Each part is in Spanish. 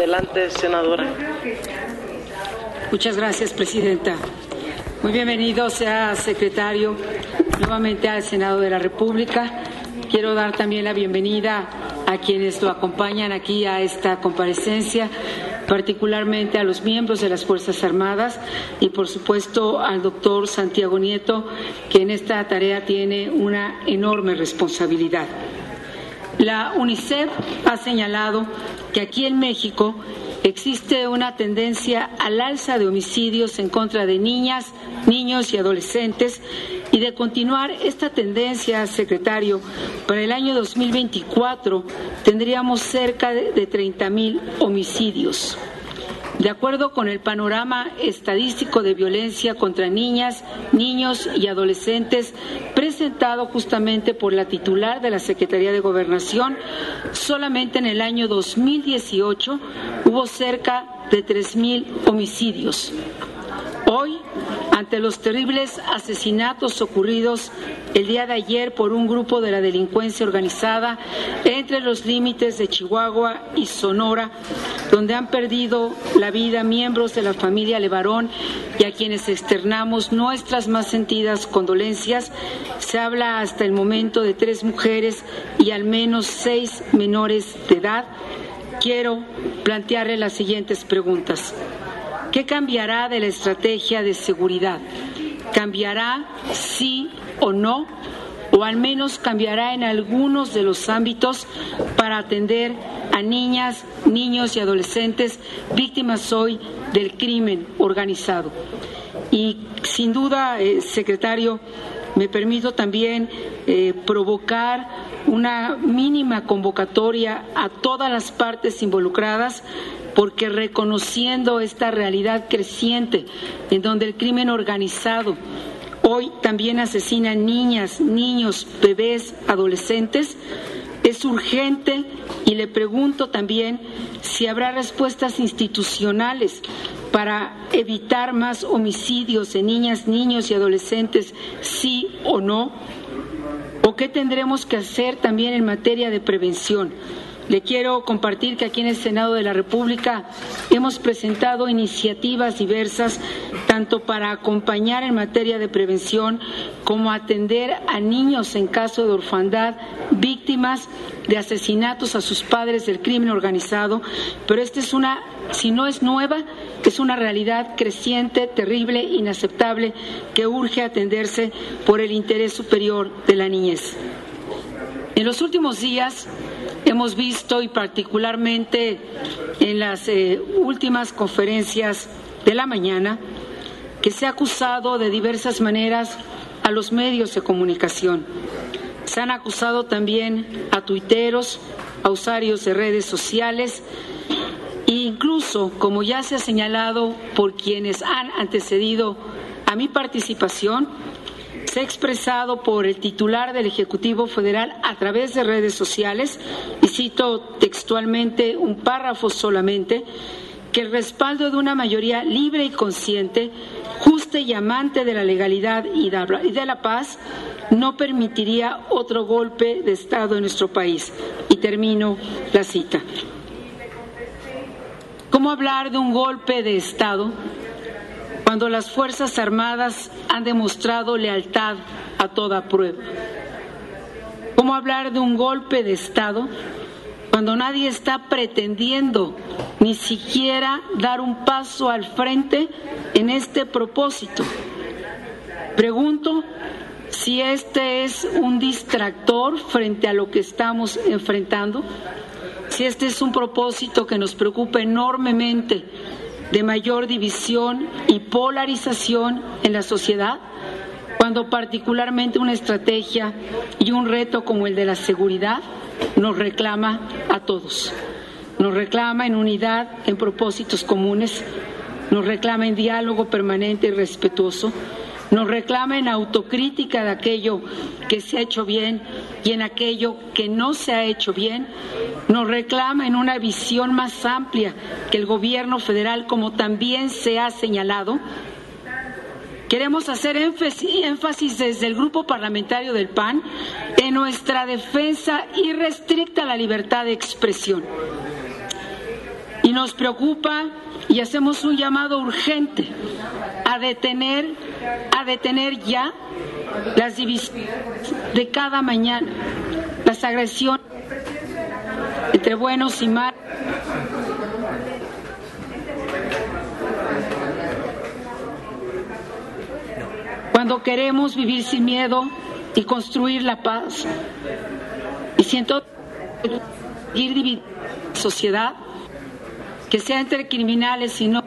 Adelante, senadora. Muchas gracias, presidenta. Muy bienvenido sea secretario nuevamente al Senado de la República. Quiero dar también la bienvenida a quienes lo acompañan aquí a esta comparecencia, particularmente a los miembros de las Fuerzas Armadas y, por supuesto, al doctor Santiago Nieto, que en esta tarea tiene una enorme responsabilidad. La UNICEF ha señalado que aquí en México existe una tendencia al alza de homicidios en contra de niñas, niños y adolescentes, y de continuar esta tendencia, secretario, para el año 2024 tendríamos cerca de 30,000 homicidios. De acuerdo con el panorama estadístico de violencia contra niñas, niños y adolescentes presentado justamente por la titular de la Secretaría de Gobernación, solamente en el año 2018 hubo cerca de 3,000 homicidios. Hoy, ante los terribles asesinatos ocurridos el día de ayer por un grupo de la delincuencia organizada entre los límites de Chihuahua y Sonora, donde han perdido la vida miembros de la familia Levarón y a quienes externamos nuestras más sentidas condolencias, se habla hasta el momento de 3 mujeres y al menos 6 menores de edad. Quiero plantearle las siguientes preguntas. ¿Qué cambiará de la estrategia de seguridad? ¿Cambiará sí o no? ¿O al menos cambiará en algunos de los ámbitos para atender a niñas, niños y adolescentes víctimas hoy del crimen organizado? Y sin duda, secretario, me permito también provocar una mínima convocatoria a todas las partes involucradas, porque reconociendo esta realidad creciente en donde el crimen organizado hoy también asesina niñas, niños, bebés, adolescentes, es urgente y le pregunto también si habrá respuestas institucionales para evitar más homicidios en niñas, niños y adolescentes, sí o no, o qué tendremos que hacer también en materia de prevención. Le quiero compartir que aquí en el Senado de la República hemos presentado iniciativas diversas, tanto para acompañar en materia de prevención como atender a niños en caso de orfandad, víctimas de asesinatos a sus padres del crimen organizado, pero esta es una, si no es nueva, es una realidad creciente, terrible, inaceptable, que urge atenderse por el interés superior de la niñez. En los últimos días hemos visto, y particularmente en las últimas conferencias de la mañana, que se ha acusado de diversas maneras a los medios de comunicación. Se han acusado también a tuiteros, a usuarios de redes sociales e incluso, como ya se ha señalado por quienes han antecedido a mi participación, se ha expresado por el titular del Ejecutivo Federal a través de redes sociales, y cito textualmente un párrafo solamente, que el respaldo de una mayoría libre y consciente, justa y amante de la legalidad y de la paz, no permitiría otro golpe de Estado en nuestro país. Y termino la cita. ¿Cómo hablar de un golpe de Estado cuando las Fuerzas Armadas han demostrado lealtad a toda prueba? ¿Cómo hablar de un golpe de Estado cuando nadie está pretendiendo ni siquiera dar un paso al frente en este propósito? Pregunto si este es un distractor frente a lo que estamos enfrentando, si este es un propósito que nos preocupa enormemente, de mayor división y polarización en la sociedad, cuando particularmente una estrategia y un reto como el de la seguridad nos reclama a todos. Nos reclama en unidad, en propósitos comunes, nos reclama en diálogo permanente y respetuoso, nos reclama en autocrítica de aquello que se ha hecho bien y en aquello que no se ha hecho bien, nos reclama en una visión más amplia que el gobierno federal, como también se ha señalado. Queremos hacer énfasis desde el Grupo Parlamentario del PAN en nuestra defensa irrestricta a la libertad de expresión. Y nos preocupa y hacemos un llamado urgente a detener ya las divisiones de cada mañana, las agresiones entre buenos y malos. Cuando queremos vivir sin miedo y construir la paz, y siento ir dividiendo la sociedad, que sea entre criminales y no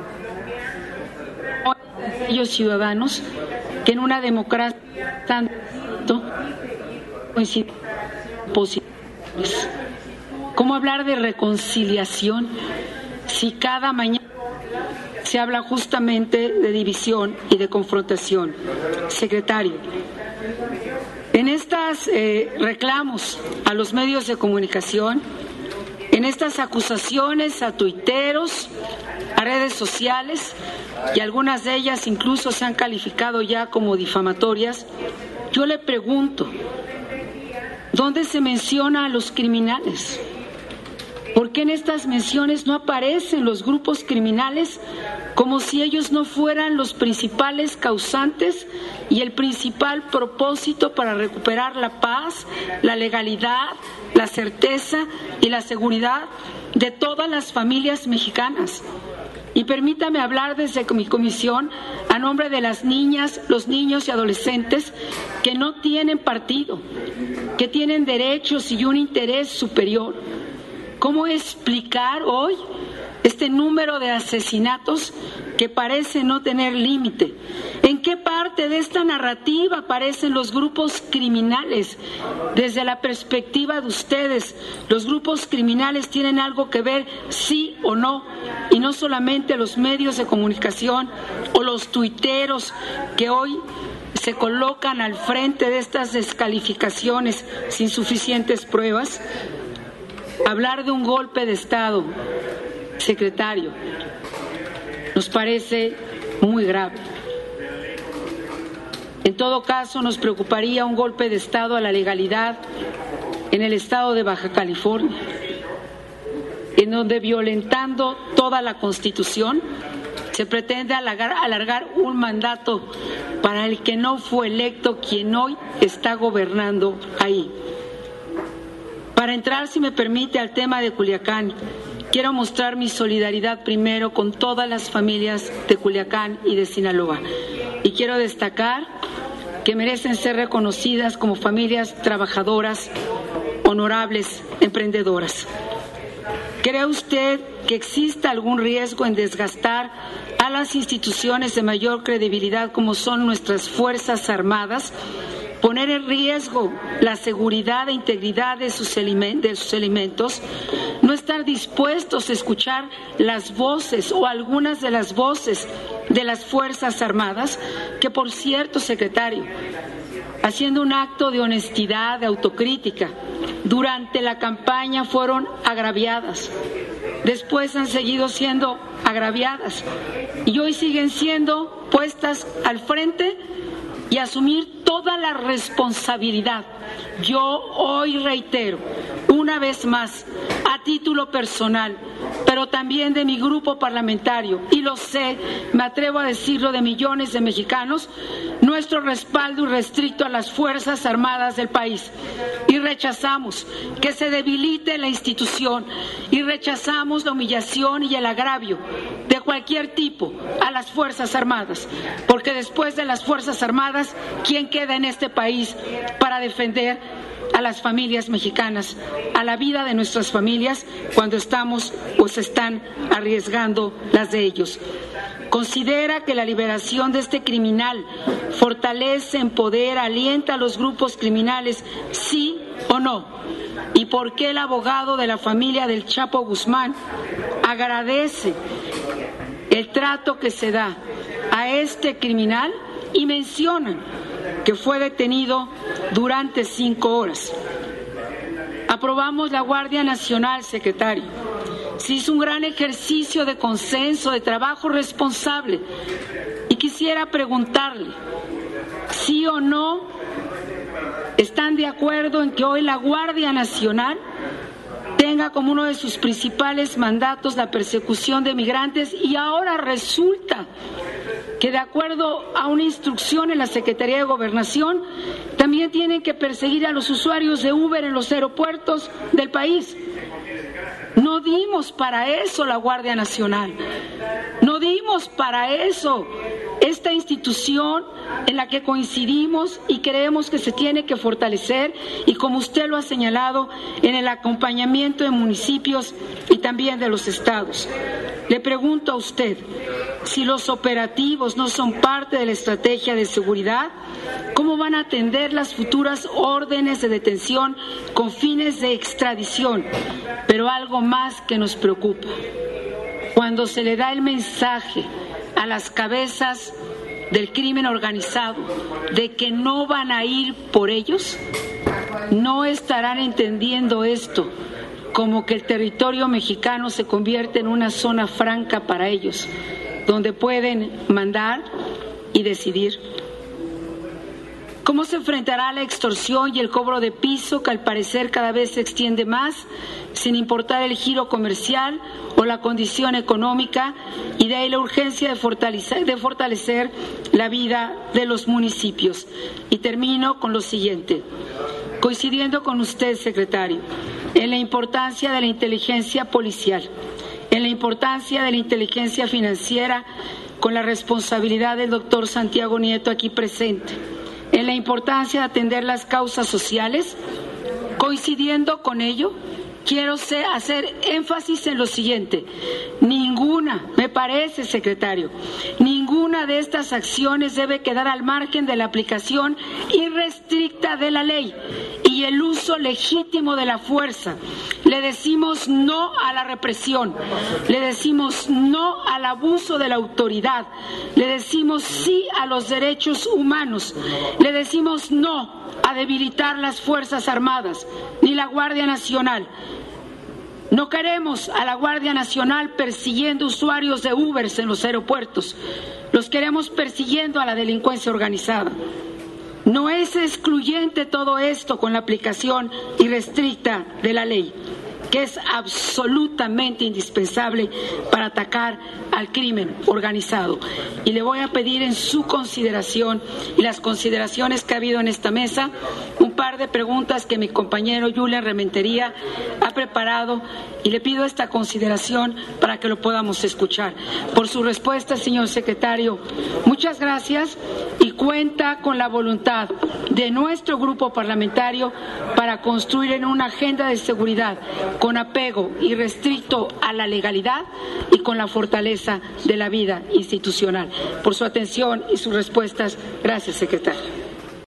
aquellos ciudadanos que en una democracia tanto coinciden posibles. ¿Cómo hablar de reconciliación si cada mañana se habla justamente de división y de confrontación? Secretario, en estos reclamos a los medios de comunicación, en estas acusaciones a tuiteros, a redes sociales, y algunas de ellas incluso se han calificado ya como difamatorias, yo le pregunto, ¿dónde se menciona a los criminales? ¿Por qué en estas menciones no aparecen los grupos criminales como si ellos no fueran los principales causantes y el principal propósito para recuperar la paz, la legalidad, la certeza y la seguridad de todas las familias mexicanas? Y permítame hablar desde mi comisión a nombre de las niñas, los niños y adolescentes que no tienen partido, que tienen derechos y un interés superior. ¿Cómo explicar hoy este número de asesinatos que parece no tener límite? ¿En qué parte de esta narrativa aparecen los grupos criminales? Desde la perspectiva de ustedes, ¿los grupos criminales tienen algo que ver, sí o no? Y no solamente los medios de comunicación o los tuiteros que hoy se colocan al frente de estas descalificaciones sin suficientes pruebas. Hablar de un golpe de Estado, secretario, nos parece muy grave. En todo caso, nos preocuparía un golpe de Estado a la legalidad en el estado de Baja California, en donde, violentando toda la Constitución, se pretende alargar un mandato para el que no fue electo quien hoy está gobernando ahí. Para entrar, si me permite, al tema de Culiacán, quiero mostrar mi solidaridad primero con todas las familias de Culiacán y de Sinaloa. Y quiero destacar que merecen ser reconocidas como familias trabajadoras, honorables, emprendedoras. ¿Cree usted que exista algún riesgo en desgastar a las instituciones de mayor credibilidad como son nuestras Fuerzas Armadas? Poner en riesgo la seguridad e integridad de sus elementos, no estar dispuestos a escuchar las voces o algunas de las voces de las Fuerzas Armadas, que por cierto, secretario, haciendo un acto de honestidad, de autocrítica, durante la campaña fueron agraviadas, después han seguido siendo agraviadas y hoy siguen siendo puestas al frente y asumir toda la responsabilidad. Yo hoy reitero, una vez más, a título personal, pero también de mi grupo parlamentario, y lo sé, me atrevo a decirlo, de millones de mexicanos, nuestro respaldo irrestricto a las Fuerzas Armadas del país. Y rechazamos que se debilite la institución, y rechazamos la humillación y el agravio de cualquier tipo a las Fuerzas Armadas, porque después de las Fuerzas Armadas, ¿quién queda en este país para defender a las familias mexicanas, a la vida de nuestras familias cuando estamos o se están arriesgando las de ellos? ¿Considera que la liberación de este criminal fortalece, empodera, alienta a los grupos criminales, sí o no? ¿Y por qué el abogado de la familia del Chapo Guzmán agradece el trato que se da a este criminal y mencionan que fue detenido durante 5 horas? Aprobamos la Guardia Nacional, secretario. Se hizo un gran ejercicio de consenso, de trabajo responsable. Y quisiera preguntarle, ¿sí o no están de acuerdo en que hoy la Guardia Nacional tenga tenga como uno de sus principales mandatos la persecución de migrantes y ahora resulta que de acuerdo a una instrucción en la Secretaría de Gobernación también tienen que perseguir a los usuarios de Uber en los aeropuertos del país. No dimos para eso la Guardia Nacional, no dimos para eso esta institución en la que coincidimos y creemos que se tiene que fortalecer y, como usted lo ha señalado, en el acompañamiento de municipios y también de los estados. Le pregunto a usted, si los operativos no son parte de la estrategia de seguridad, ¿cómo van a atender las futuras órdenes de detención con fines de extradición? Pero algo más que nos preocupa, cuando se le da el mensaje a las cabezas del crimen organizado de que no van a ir por ellos, no estarán entendiendo esto como que el territorio mexicano se convierte en una zona franca para ellos, donde pueden mandar y decidir. ¿Cómo se enfrentará la extorsión y el cobro de piso, que al parecer cada vez se extiende más, sin importar el giro comercial o la condición económica? Y de ahí la urgencia de fortalecer la vida de los municipios. Y termino con lo siguiente, coincidiendo con usted, secretario, en la importancia de la inteligencia policial, en la importancia de la inteligencia financiera, con la responsabilidad del doctor Santiago Nieto aquí presente, en la importancia de atender las causas sociales. Coincidiendo con ello, quiero hacer énfasis en lo siguiente: ninguna, me parece, secretario, ninguna de estas acciones debe quedar al margen de la aplicación irrestricta de la ley y el uso legítimo de la fuerza. Le decimos no a la represión, le decimos no al abuso de la autoridad, le decimos sí a los derechos humanos, le decimos no a debilitar las Fuerzas Armadas ni la Guardia Nacional. No queremos a la Guardia Nacional persiguiendo usuarios de Ubers en los aeropuertos, los queremos persiguiendo a la delincuencia organizada. No es excluyente todo esto con la aplicación irrestricta de la ley, que es absolutamente indispensable para atacar al crimen organizado. Y le voy a pedir en su consideración y las consideraciones que ha habido en esta mesa un par de preguntas que mi compañero Julen Rementería ha preparado, y le pido esta consideración para que lo podamos escuchar. Por su respuesta, señor secretario, muchas gracias, y cuenta con la voluntad de nuestro grupo parlamentario para construir en una agenda de seguridad con apego irrestricto a la legalidad y con la fortaleza de la vida institucional. Por su atención y sus respuestas, gracias, secretario.